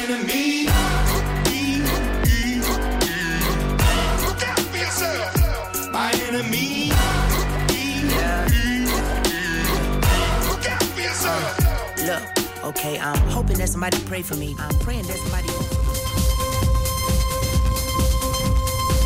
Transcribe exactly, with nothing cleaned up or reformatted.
enemy. Look out for yourself. My enemy. Look out for yourself. Look, okay, I'm hoping that somebody pray for me. I'm praying that somebody.